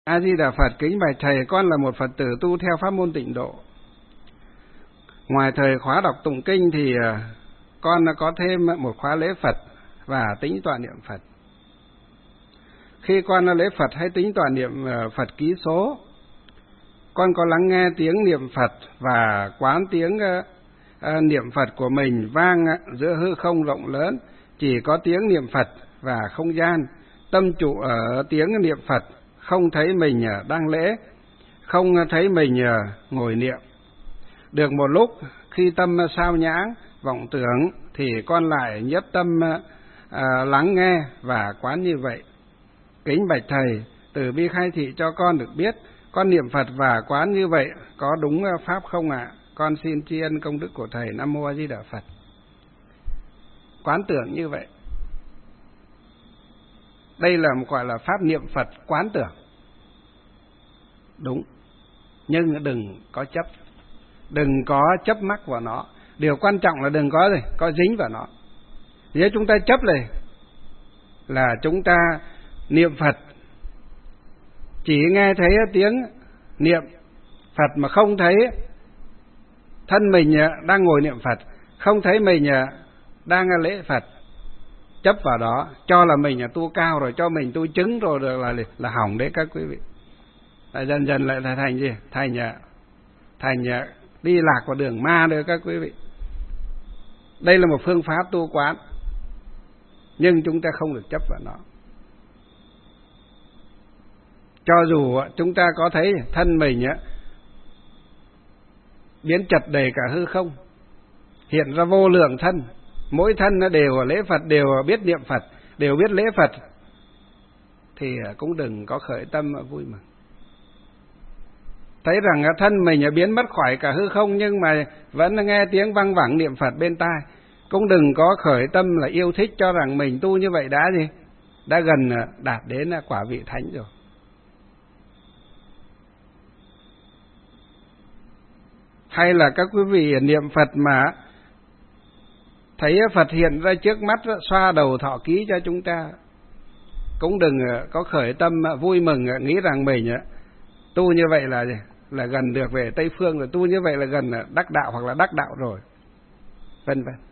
A Di Đà Phật. Kính bạch thầy, con là một Phật tử tu theo pháp môn Tịnh Độ. Ngoài thời khóa đọc tụng kinh thì con đã có thêm một khóa lễ Phật và tính tọa niệm Phật. Khi con lễ Phật hay tính tọa niệm Phật ký số, con có lắng nghe tiếng niệm Phật và quán tiếng niệm Phật của mình vang giữa hư không rộng lớn, chỉ có tiếng niệm Phật và không gian. Tâm trụ ở tiếng niệm Phật, không thấy mình đang lễ, không thấy mình ngồi niệm. Được một lúc, khi tâm sao nhãng, vọng tưởng, thì con lại nhiếp tâm lắng nghe và quán như vậy. Kính bạch thầy, từ bi khai thị cho con được biết, con niệm Phật và quán như vậy có đúng pháp không ạ? Con xin tri ân công đức của thầy. Nam mô A Di Đà Phật. Quán tưởng như vậy, đây là một gọi là pháp niệm Phật quán tưởng. Đúng, nhưng đừng có chấp, đừng có chấp mắc vào nó. Điều quan trọng là đừng có dính vào nó. Nếu chúng ta chấp này là chúng ta niệm Phật, chỉ nghe thấy tiếng niệm Phật mà không thấy thân mình đang ngồi niệm Phật, không thấy mình đang lễ Phật, chấp vào đó, cho là mình tu cao rồi, cho mình tu chứng rồi là hỏng đấy các quý vị. Lại dần dần lại là thành gì? Thành đi lạc vào đường ma đấy các quý vị. Đây là một phương pháp tu quán, nhưng chúng ta không được chấp vào nó. Cho dù chúng ta có thấy thân mình biến chật đầy cả hư không, hiện ra vô lượng thân, mỗi thân nó đều lễ Phật, đều biết niệm Phật, đều biết lễ Phật, thì cũng đừng có khởi tâm vui mừng. Thấy rằng thân mình biến mất khỏi cả hư không, nhưng mà vẫn nghe tiếng văng vẳng niệm Phật bên tai, cũng đừng có khởi tâm là yêu thích, cho rằng mình tu như vậy đã gần đạt đến quả vị thánh rồi. Hay là các quý vị niệm Phật mà thấy Phật hiện ra trước mắt, xoa đầu thọ ký cho chúng ta, cũng đừng có khởi tâm vui mừng, nghĩ rằng mình tu như vậy là gần được về Tây Phương rồi, tu như vậy là gần đắc đạo hoặc là đắc đạo rồi, vân vân.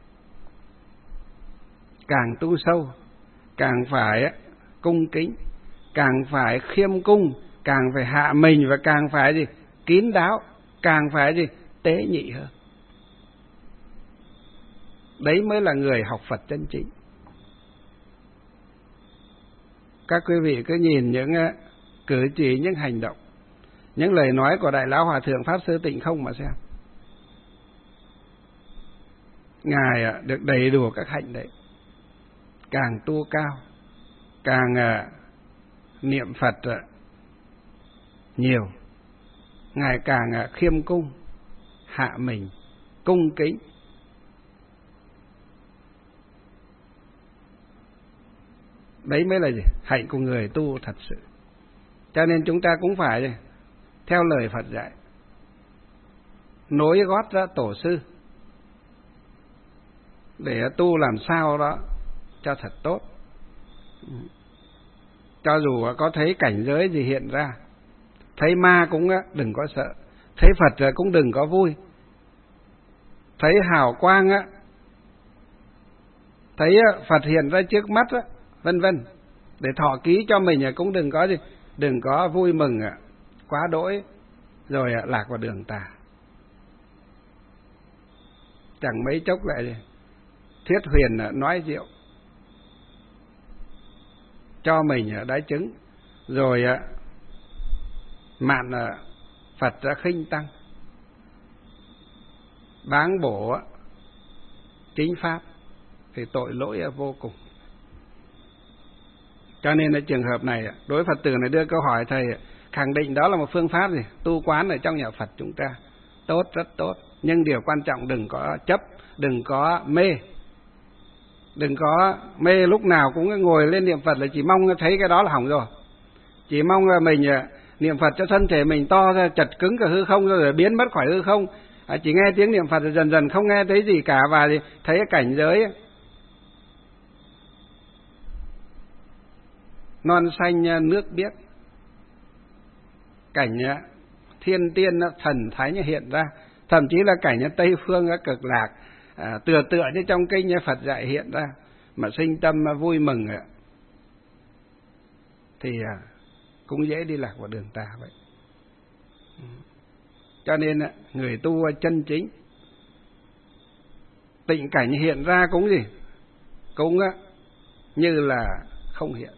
Càng tu sâu, càng phải cung kính, càng phải khiêm cung, càng phải hạ mình, và càng phải kín đáo, càng phải tế nhị hơn. Đấy mới là người học Phật chân chính. Các quý vị cứ nhìn những cử chỉ, những hành động, những lời nói của Đại Lão Hòa Thượng Pháp Sư Tịnh Không mà xem. Ngài được đầy đủ các hạnh đấy. Càng tu cao, càng niệm Phật nhiều, Ngài càng khiêm cung, hạ mình, cung kính. Đấy mới là hạnh của người tu thật sự. Cho nên chúng ta cũng phải theo lời Phật dạy, nối gót ra tổ sư, để tu làm sao đó cho thật tốt. Cho dù có thấy cảnh giới gì hiện ra, thấy ma cũng đừng có sợ, thấy Phật cũng đừng có vui, thấy hào quang thấy Phật hiện ra trước mắt vân vân, để thọ ký cho mình cũng đừng có vui mừng quá đỗi rồi lạc vào đường tà. Chẳng mấy chốc lại thuyết huyền nói diệu cho mình đái chứng, rồi mạn Phật ra khinh tăng, báng bổ chính pháp, thì tội lỗi vô cùng. Cho nên là trường hợp này, đối Phật tử này đưa câu hỏi thầy, khẳng định đó là một phương pháp tu quán ở trong nhà Phật chúng ta tốt, rất tốt. Nhưng điều quan trọng đừng có chấp, đừng có mê. Đừng có mê lúc nào cũng ngồi lên niệm Phật là chỉ mong thấy cái đó là hỏng rồi. Chỉ mong là mình niệm Phật cho thân thể mình to ra, chật cứng cả hư không rồi biến mất khỏi hư không. Chỉ nghe tiếng niệm Phật rồi dần dần không nghe thấy gì cả, và thấy cái cảnh giới non xanh nước biếc, cảnh thiên tiên thần thánh hiện ra, thậm chí là cảnh Tây phương cực lạc, tựa như trong kinh Phật dạy hiện ra, mà sinh tâm vui mừng thì cũng dễ đi lạc vào đường tà vậy. Cho nên người tu chân chính, tịnh cảnh hiện ra cũng gì? Cũng như là không hiện.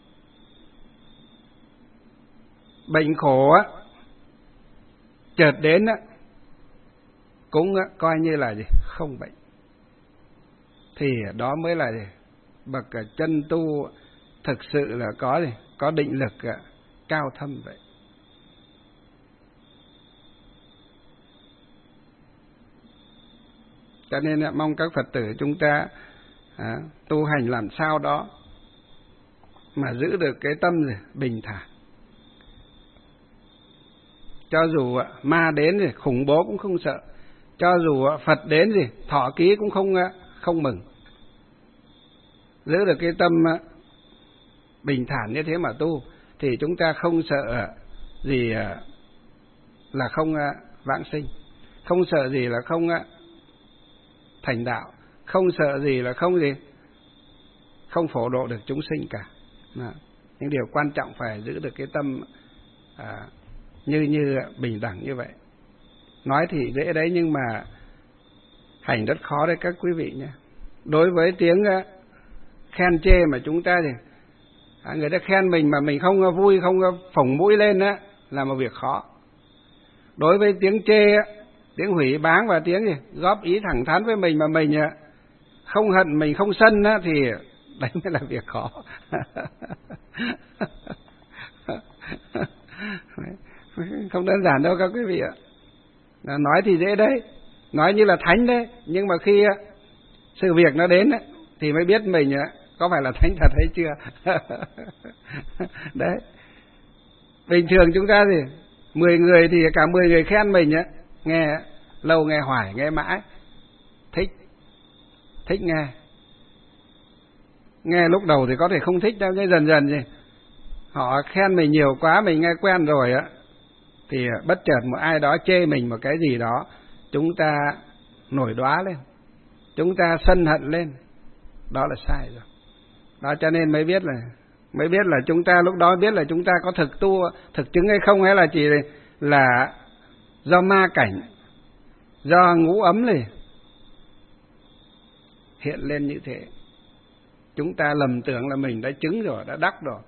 Bệnh khổ chợt đến cũng coi như là gì? Không bệnh. Thì đó mới là gì? Bậc chân tu thực sự là có gì? Có định lực cao thâm vậy. Cho nên mong các Phật tử chúng ta tu hành làm sao đó mà giữ được cái tâm bình thản. Cho dù ma đến thì khủng bố cũng không sợ, cho dù Phật đến thì thọ ký cũng không mừng. Giữ được cái tâm bình thản như thế mà tu thì chúng ta không sợ gì là không vãng sinh, không sợ gì là không thành đạo, không sợ gì là không phổ độ được chúng sinh cả. Những điều quan trọng phải giữ được cái tâm như bình đẳng như vậy. Nói thì dễ đấy, nhưng mà hành rất khó đấy các quý vị nhé. Đối với tiếng khen chê mà chúng ta thì người ta khen mình mà mình không vui, không phồng mũi lên là một việc khó. Đối với tiếng chê tiếng hủy báng và tiếng góp ý thẳng thắn với mình mà mình không hận, mình không sân thì đấy mới là việc khó. Không đơn giản đâu các quý vị ạ. Nói thì dễ đấy, nói như là thánh đấy, nhưng mà khi sự việc nó đến thì mới biết mình có phải là thánh thật hay chưa. Đấy. Bình thường chúng ta thì 10 người thì cả 10 người khen mình nghe lâu, nghe hoài, nghe mãi, thích nghe. Nghe lúc đầu thì có thể không thích đâu, nhưng dần dần gì họ khen mình nhiều quá, mình nghe quen rồi thì bất chợt một ai đó chê mình một cái gì đó, chúng ta nổi đoá lên, chúng ta sân hận lên, đó là sai rồi. Đó, cho nên mới biết là chúng ta lúc đó biết là chúng ta có thực chứng hay không, hay là chỉ là do ma cảnh, do ngũ ấm này hiện lên như thế. Chúng ta lầm tưởng là mình đã chứng rồi, đã đắc rồi.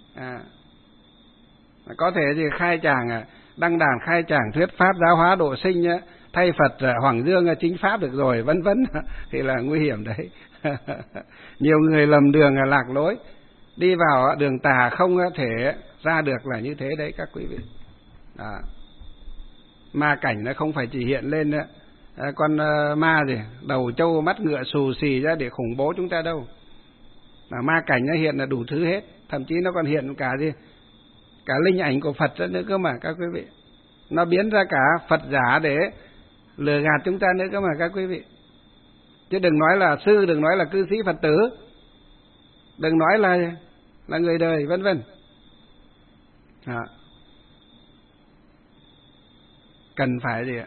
Có thể thì khai tràng, đăng đàn khai tràng thuyết pháp giáo hóa độ sinh, thay Phật Hoàng Dương chính pháp được rồi, vân vân, thì là nguy hiểm đấy. Nhiều người lầm đường lạc lối, đi vào đường tà không thể ra được là như thế đấy các quý vị. Ma cảnh nó không phải chỉ hiện lên con ma gì đầu trâu mắt ngựa xù xì ra để khủng bố chúng ta đâu. Ma cảnh nó hiện là đủ thứ hết, thậm chí nó còn hiện cả linh ảnh của Phật nữa cơ mà các quý vị. Nó biến ra cả Phật giả để lừa gạt chúng ta nữa cơ mà các quý vị. Chứ đừng nói là sư, đừng nói là cư sĩ Phật tử, đừng nói là người đời, vân vân. Cần phải gì ạ?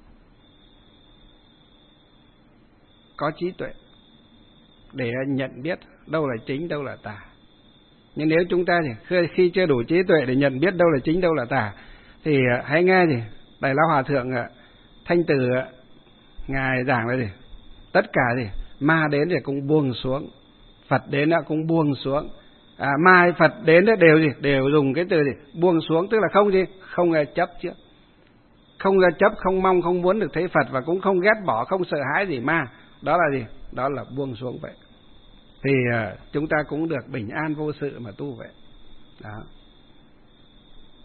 Có trí tuệ để nhận biết đâu là chính, đâu là tà. Nhưng nếu chúng ta thì khi chưa đủ trí tuệ để nhận biết đâu là chính, đâu là tà, thì hãy nghe gì Đại Lão Hòa Thượng Thanh Từ ngài giảng là gì? Tất cả gì ma đến thì cũng buông xuống, Phật đến cũng buông xuống. Ma Phật đến đều dùng cái từ gì? Buông xuống, tức là không chấp trước, không chấp, không mong, không muốn được thấy Phật, và cũng không ghét bỏ, không sợ hãi gì ma. Đó là gì? Đó là buông xuống vậy. Thì chúng ta cũng được bình an vô sự mà tu vậy. Đó.